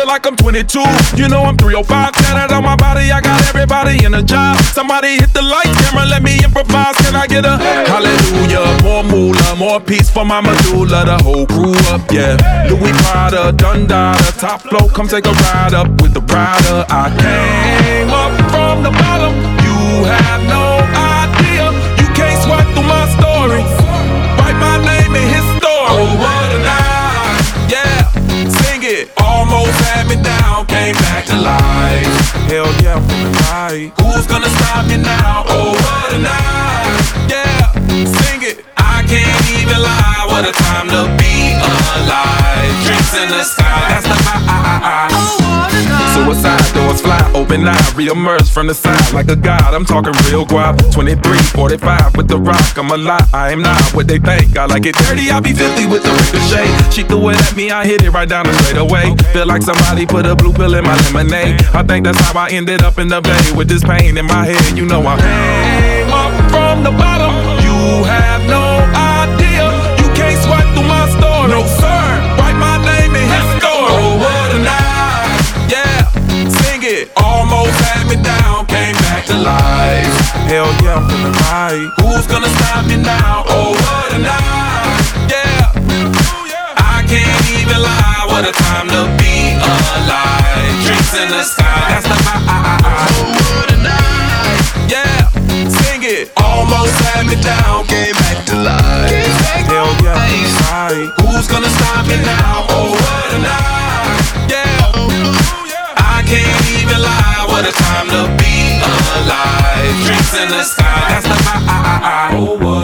feel like I'm 22. You know I'm 305, tatted on my body. I got everybody in a job. Somebody hit the lights, camera, let me improvise. Can I get a hallelujah? More moolah, more peace for my medulla. The whole crew up, yeah. Louis Prada, Dundada, top flow. Come take a ride up with the rider. I came up from the bottom. You have no idea. You can't swipe through my story. Write my name in his story. Oh, what a night, yeah. Sing it. Almost had me down, came back to life. Hell yeah, I'm feeling right. Who's gonna stop me now? Oh, what a night, yeah. Sing it. I can't even lie. What a time to be alive. Drinks in the sky, that's the vibe. Oh, what a night. Suicide doors fly, open eye, re-emerge from the side like a god. I'm talking real guap. 23, 45 with the rock. I'm a lot, I am not what they think. I like it dirty, I be 50 with the ricochet. She threw it at me, I hit it right down the straight away. Feel like somebody put a blue pill in my lemonade. I think that's how I ended up in the bay with this pain in my head. You know I came up from the bottom. You have no idea. You can't swipe through my story. No sir, write my name in his story. Oh, what a night, yeah. Sing it. Almost had me down, came back to life. Hell yeah, I'm feeling right. Who's gonna stop me now? Oh, what a night, yeah. I can't even lie. What a time to be alive. Drinks in the sky, that's the vibe. Oh, what a night, yeah. Sing it. Almost had me down, came back to life. Hell yeah, right. Who's gonna stop me now? Oh, what a night, yeah. I can't even lie. What a time to be alive. Drinks in the sky, that's the vibe. Oh, what